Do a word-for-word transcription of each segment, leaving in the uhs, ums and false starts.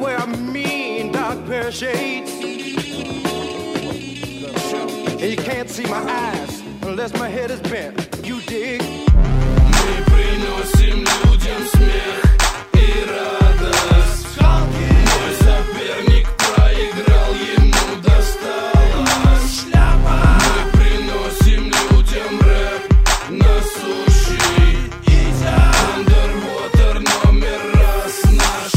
wear mean dark pair of shades, and you can't see my eyes unless my head is bent. You dig? Мы приносим людям смех и радость. Мой соперник проиграл, ему досталось. Мы приносим людям рэп насущий. Underwater номер раз наш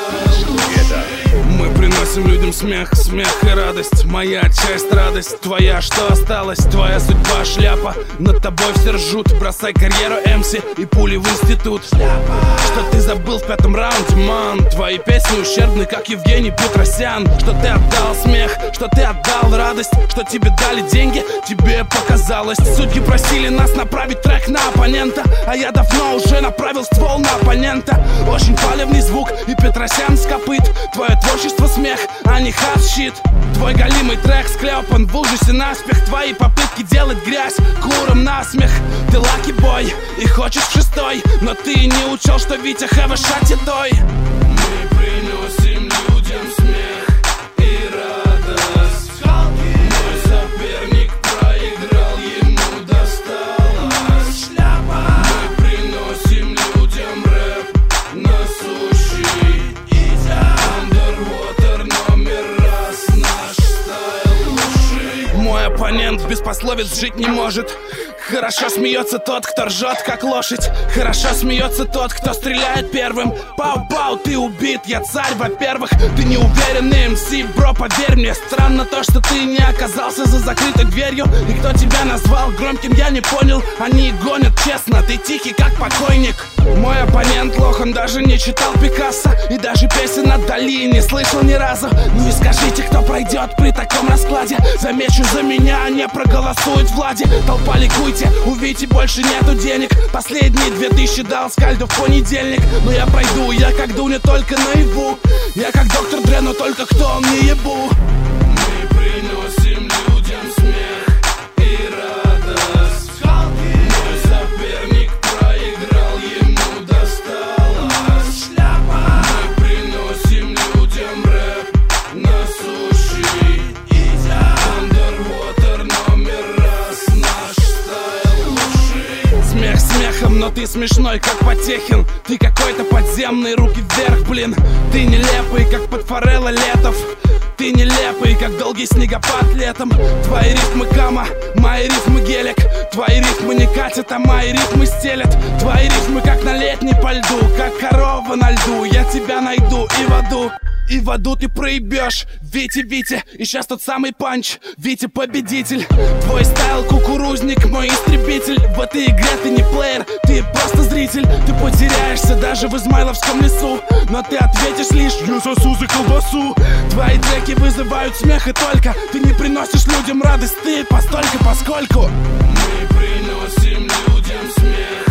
стайл. Мы приносим людям смех, смех и радость. Моя часть радость, твоя что осталось? Твоя судьба шляпа, над тобой все ржут. Бросай карьеру эм си и пули в институт. Что ты забыл в пятом раунде, ман? Твои песни ущербны, как Евгений Петросян. Что ты отдал смех, что ты отдал радость, что тебе дали деньги, тебе показалось. Судьи просили нас направить трек на оппонента, а я давно уже направил ствол на оппонента. Очень палевный звук и Петросян с копыт. Твое творчество смех, а не хат-щит. Твой голимый трек склепан в ужасе наспех. Твои попытки делать грязь куром насмех. Ты лаки-бой и хочешь в шестой, но ты не учел, что Витя have шати той. Мы приносим людям смех и радость. Мой соперник проиграл, ему досталось. Мы приносим людям рэп насущий. Underwater номер раз наш стайл лучший. Мой оппонент без пословиц жить не может. Хорошо смеется тот, кто ржет, как лошадь. Хорошо смеется тот, кто стреляет первым. Пау-пау, ты убит, я царь, во-первых. Ты не уверенный эм си, бро, поверь мне. Странно то, что ты не оказался за закрытой дверью. И кто тебя назвал громким, я не понял. Они гонят честно, ты тихий, как покойник. Мой оппонент лох, он даже не читал Пикассо. И даже песен от Дали не слышал ни разу. Ну и скажите, кто пройдет при таком раскладе? Замечу за меня, не проголосует Влади. Толпа ликует, у Вити больше нету денег. Последние две тысячи дал Скальду в понедельник. Но я пройду, я как Дуня, только наяву. Я как доктор Дре, но только кто он не ебу. Мы приносим людям смех и радость. Мой соперник проиграл, ему досталось. Мы приносим людям рэп насущий. Underwater номер раз наш стайл лучший. Смех смехом, но ты смешной, как Потехин. Ты какой-то подземный, руки вверх, блин. Ты нелепый, как под Форелла Летов. Ты нелепый, как долгий снегопад летом. Твои рифмы кама, мои рифмы гелик. Твои рифмы не катят, а мои рифмы стелят. Твои рифмы как на летней по льду, как корова на льду. Я тебя найду и в аду. И в аду ты проебешь, Витя, Витя. И сейчас тот самый панч, Витя победитель. Твой стайл кукурузник, мой истребитель. В этой игре ты не плеер, ты просто зритель. Ты потеряешься даже в Измайловском лесу, но ты ответишь лишь: я сосу за колбасу. Твои треки вызывают смех и только. Ты не приносишь людям радость, ты постолько поскольку. Мы приносим людям смех